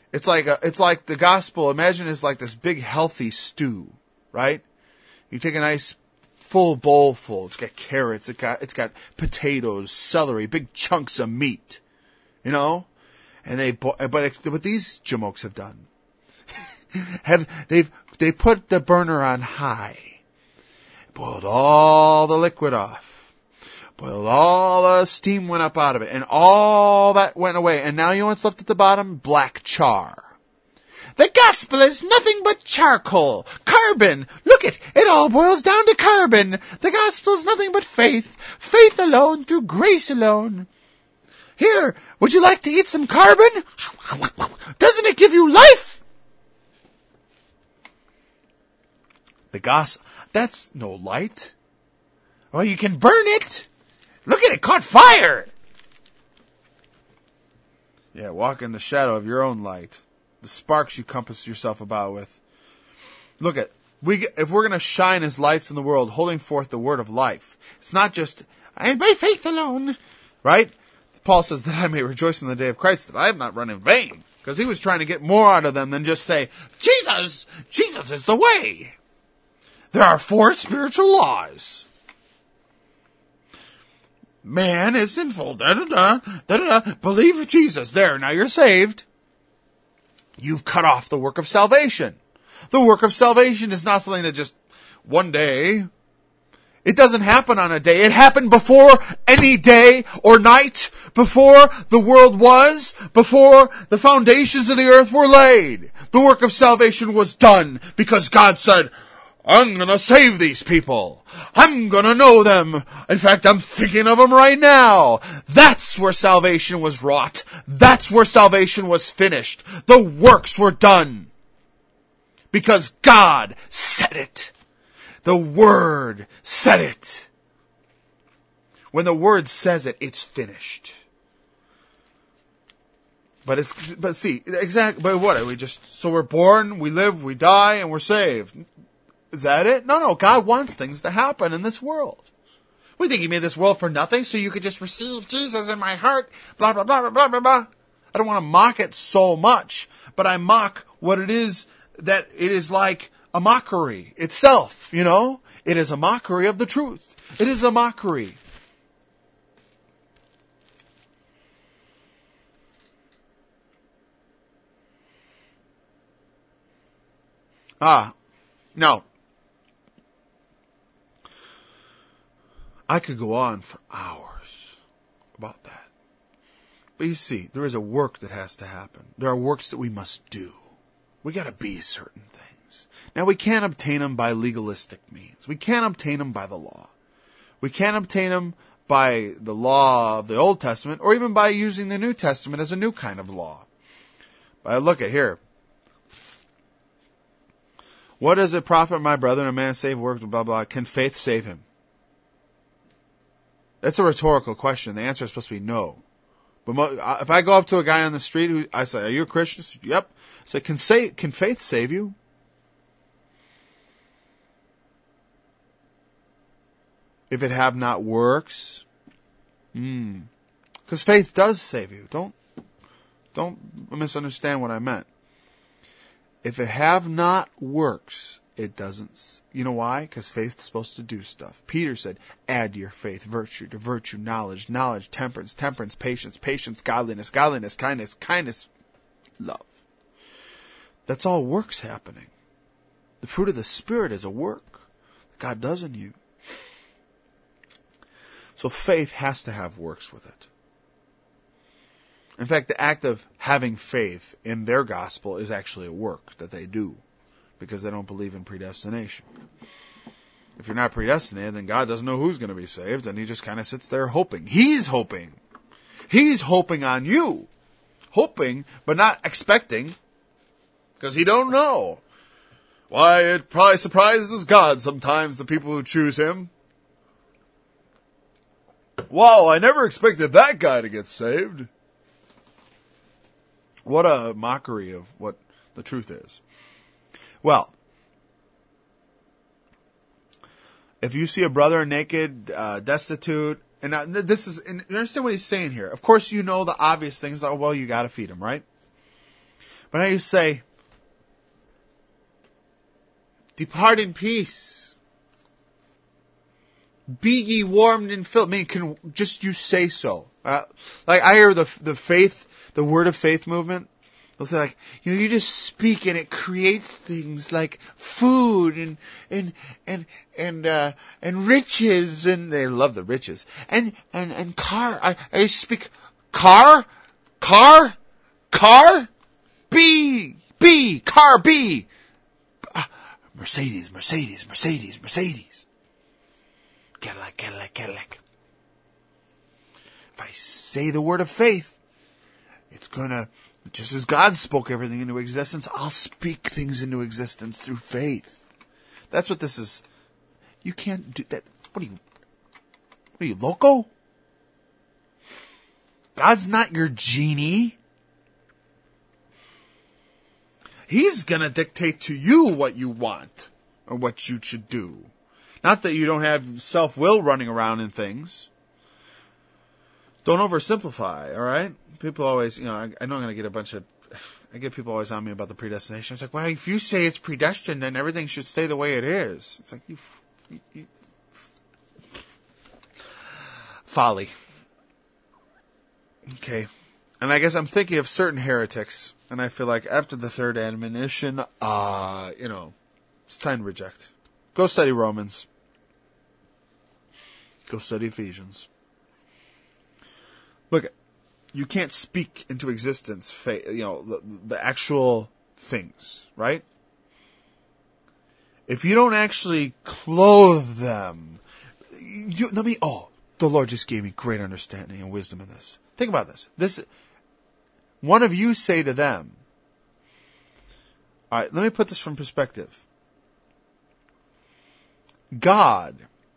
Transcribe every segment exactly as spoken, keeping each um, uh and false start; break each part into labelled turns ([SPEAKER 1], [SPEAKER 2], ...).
[SPEAKER 1] It's like a, it's like the gospel. Imagine it's like this big healthy stew, right? You take a nice full bowl full. It's got carrots. It got it's got potatoes, celery, big chunks of meat, you know. And they but what these jamokes have done have they've they put the burner on high, boiled all the liquid off, boiled all the steam went up out of it, and all that went away. And now you know what's left at the bottom? Black char. The gospel is nothing but charcoal, carbon. Look it, it all boils down to carbon. The gospel is nothing but faith, faith alone through grace alone. Here, would you like to eat some carbon? Doesn't it give you life? The gospel, that's no light. Well, you can burn it. Look at it, caught fire. Yeah, walk in the shadow of your own light. The sparks you compass yourself about with. Look at, we if we're going to shine as lights in the world, holding forth the word of life, it's not just, and by faith alone, right? Paul says that I may rejoice in the day of Christ, that I have not run in vain. Because he was trying to get more out of them than just say, Jesus, Jesus is the way. There are four spiritual laws. Man is sinful, da-da-da, da-da-da, believe Jesus. There, now you're saved. You've cut off the work of salvation. The work of salvation is not something that just one day. It doesn't happen on a day. It happened before any day or night, before the world was, before the foundations of the earth were laid. The work of salvation was done because God said, I'm going to save these people. I'm going to know them. In fact, I'm thinking of them right now. That's where salvation was wrought. That's where salvation was finished. The works were done because God said it. The Word said it. When the Word says it, it's finished. But it's, but see, exactly, but what are we just, so we're born, we live, we die, and we're saved. Is that it? No, no, God wants things to happen in this world. We think He made this world for nothing, so you could just receive Jesus in my heart, blah, blah, blah, blah, blah, blah. I don't want to mock it so much, but I mock what it is that it is like a mockery itself, you know? It is a mockery of the truth. It is a mockery. Ah, now, I could go on for hours about that. But you see, there is a work that has to happen. There are works that we must do. We got to be certain things. Now, we can't obtain them by legalistic means. We can't obtain them by the law. We can't obtain them by the law of the Old Testament or even by using the New Testament as a new kind of law. But look at here. What does it profit my brethren, a man save works, blah, blah, can faith save him? That's a rhetorical question. The answer is supposed to be no. But if I go up to a guy on the street, who I say, are you a Christian? Yep. I say, can, say, can faith save you? If it have not works, hmm. Because faith does save you. Don't, don't misunderstand what I meant. If it have not works, it doesn't. You know why? Because faith's supposed to do stuff. Peter said, add to your faith virtue, to virtue knowledge, knowledge temperance, temperance patience, patience godliness, godliness kindness, kindness love. That's all works happening. The fruit of the Spirit is a work that God does in you. So faith has to have works with it. In fact, the act of having faith in their gospel is actually a work that they do because they don't believe in predestination. If you're not predestinated, then God doesn't know who's going to be saved, and He just kind of sits there hoping. He's hoping. He's hoping on you. Hoping, but not expecting, because He don't know. Why, it probably surprises God sometimes, the people who choose Him. Wow, I never expected that guy to get saved. What a mockery of what the truth is. Well, if you see a brother naked, uh, destitute, and uh, this is, and you understand what he's saying here. Of course, you know the obvious things. Like, well, you got to feed him, right? But now you say, depart in peace. Be ye warmed and filled. I mean, can just you say so? Uh, like I hear the the faith, the word of faith movement. They'll say like, you know, you just speak and it creates things like food and and and and uh, and riches, and they love the riches and and and car. I I speak car, car, car, B B car B. Uh, Mercedes, Mercedes, Mercedes, Mercedes. Cadillac, Cadillac, Cadillac. If I say the word of faith, it's gonna, just as God spoke everything into existence, I'll speak things into existence through faith. That's what this is. You can't do that. What are you, what are you, loco? God's not your genie. He's gonna dictate to you what you want or what you should do. Not that you don't have self-will running around in things. Don't oversimplify, all right? People always, you know, I, I know I'm going to get a bunch of, I get people always on me about the predestination. It's like, well, if you say it's predestined, then everything should stay the way it is. It's like, you, you, you folly. Okay. And I guess I'm thinking of certain heretics, and I feel like after the third admonition, uh, you know, it's time to reject. Go study Romans. Go study Ephesians. Look, you can't speak into existence, you know, the, the actual things, right? If you don't actually clothe them, you, let me, oh, the Lord just gave me great understanding and wisdom in this. Think about this. This, one of you say to them, all right, let me put this from perspective. God,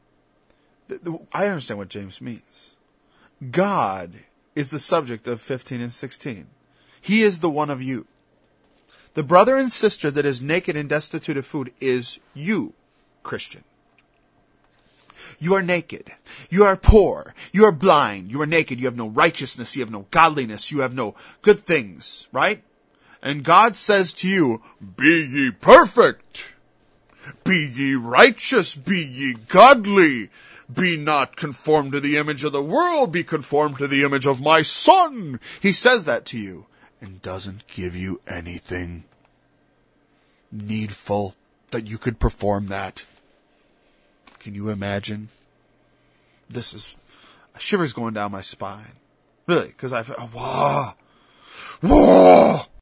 [SPEAKER 1] I understand what James means. God is the subject of fifteen and sixteen. He is the one of you. The brother and sister that is naked and destitute of food is you, Christian. You are naked. You are poor. You are blind. You are naked. You have no righteousness. You have no godliness. You have no good things, right? And God says to you, be ye perfect. Be ye righteous, be ye godly, be not conformed to the image of the world, be conformed to the image of my Son. He says that to you and doesn't give you anything needful that you could perform that. Can you imagine? This is, a shiver's going down my spine. Really, because I feel, wow, wow.